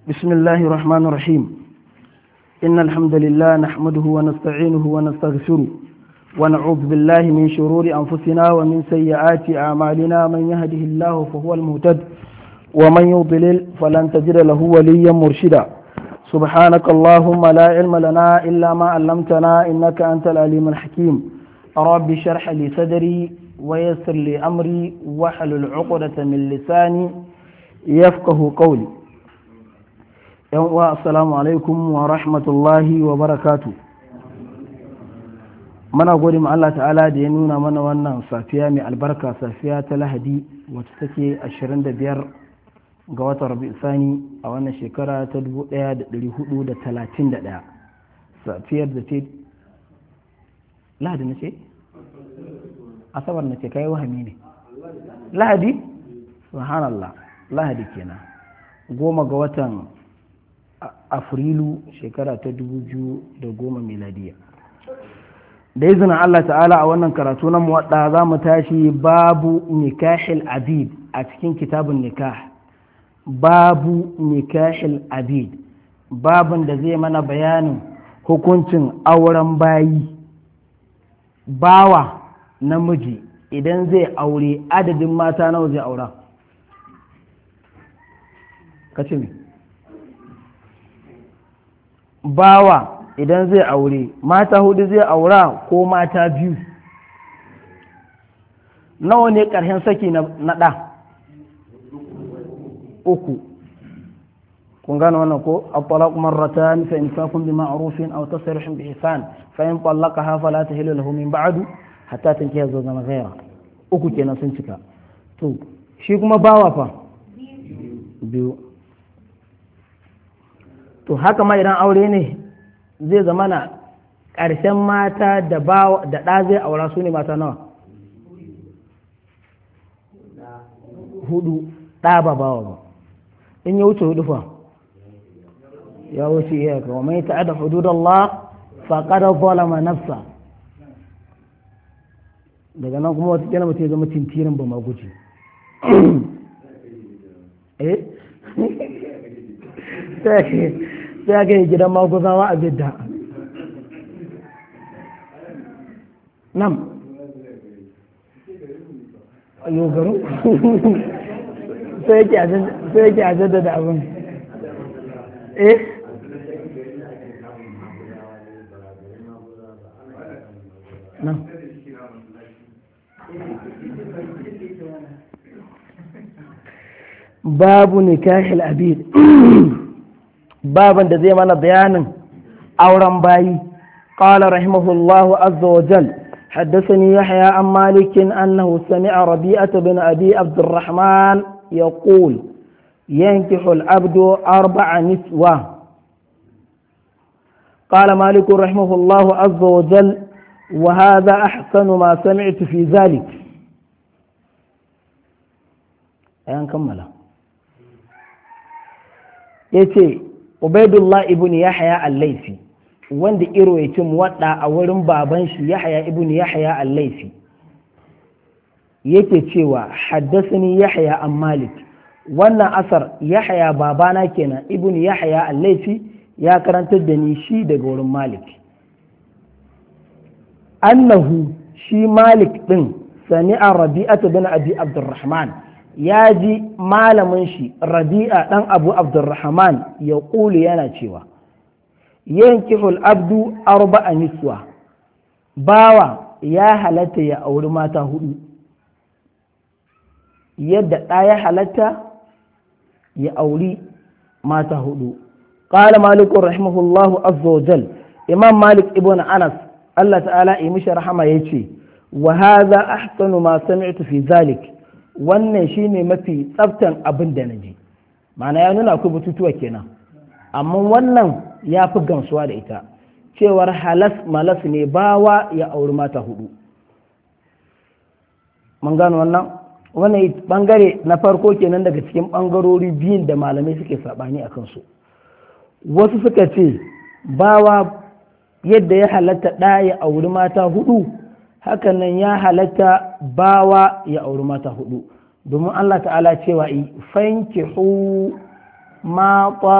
بسم الله الرحمن الرحيم إن الحمد لله نحمده ونستعينه ونستغفره ونعوذ بالله من شرور أنفسنا ومن سيئات أعمالنا من يهده الله فهو المهتد ومن يضلل فلن تجد له وليا مرشدا سبحانك اللهم لا علم لنا إلا ما علمتنا إنك أنت العليم الحكيم رب اشرح لي صدري ويسر لي أمري واحلل عقدة من لساني يفقه قولي assalamu alaikum wa rahmatullahi wa barakatu. Mana gode ma Allah ta'ala da ya nuna mana wannan safiya mai albarka, safiya ta Lahadi wacce take 25 ga watan Rabi'u Sani a wannan shekara ta 1431. Safiyar da ce Lahadi na ce? Asabar na ce kai wahami ne. Lahadi? Subhanallah. Lahadi kenan. 10 ga watan Afrilu shekara ta 2010 miladiya. Da izinin Allah ta'ala a wannan karatu na muwadda za mu tashi babu nikahil abid a cikin kitabun nikah. Babu nikahil abid, babun da zai mana bayanin hukuncin auren bayi. Bawa namiji idan zai aure adadin mata nawa zai aura? Kace me? Bawa idan zai aure mata hudu zai aura ko mata biyu? Nawa ne ƙarshen saki na ɗa? 3. kun gane wannan ko at-talaqu marratan fa imsakun bi ma'rufin aw tasrihun bi ihsan fa in talaqaha fala tahillu lahu min ba'du hatta tankiha zawjan ghayra. 3 kenan sun cika. To shi kuma bawa fa 2. to haka ma idan aure ne zai zama na ƙarshen mata da ɗa zai aura su ne mata nawa? 4. ɗa ba bawa ba. In ya wuce 4 fa ya wuce iyaka wa mai ta'ada hududallah faqad zalama nafsa. daga nan kuma wata kila mutum ya zama tintirin ba ma guji sai aka yi gidan maguzawa a bidda nan yogaru sai yake a jaddada abin nan babu nikahil abid baban da zai mana bayanin auren bayi. qala rahimahullahu azza wa jal حدثني يحيى عن مالك أنه سمع ربيعة بن أبي عبد الرحمن يقول ينكح العبد 4 نسوة. قال مالك رحمه الله عز وجل وهذا أحسن ما سمعت في ذلك. أيان كملا يتي Ubaidullah ibn Yahya al-Laifi wanda iro ya ci muwadda a wurin baban shi Yahya ibn Yahya al-Laifi yake cewa haddasani Yahya an Malik. Wannan asar Yahya babana kenan ibn Yahya al-Laifi ya karantar da ni shi daga wurin Malik. Annahu shi Malik din sami'a Rabi'atu bin Abi Abdurrahman ya ji malamin shi Rabi'a ɗan Abu Abdurrahman ya ƙuli yana cewa yankihul abdu 4 niswa, bawa ya halatta ya auri mata 4 yadda ɗa ya halatta ya auri mata 4. qala malik rahimahullahu azza wa jal, imam malik ibn anas Allah ta'ala yi mishi rahama yace wa hadha ahsanu ma sami'tu fi zalik. Wannan shine mafi tsaftan abin da na ji. Ma'ana ya nuna akwai batutuwa kenan, amma wannan ya fi gamsuwa da ita cewar halas malas ne bawa ya auri mata 4. mun gano wannan bangare na farko kenan daga cikin bangarori biyun da malamai suke sabani a kansu. Wasu suka ce bawa yadda ya halatta ɗa ya auri mata 4 hakan nan ya halatta bawa ya auri mata 4 domin Allah ta'ala cewa fankihu ma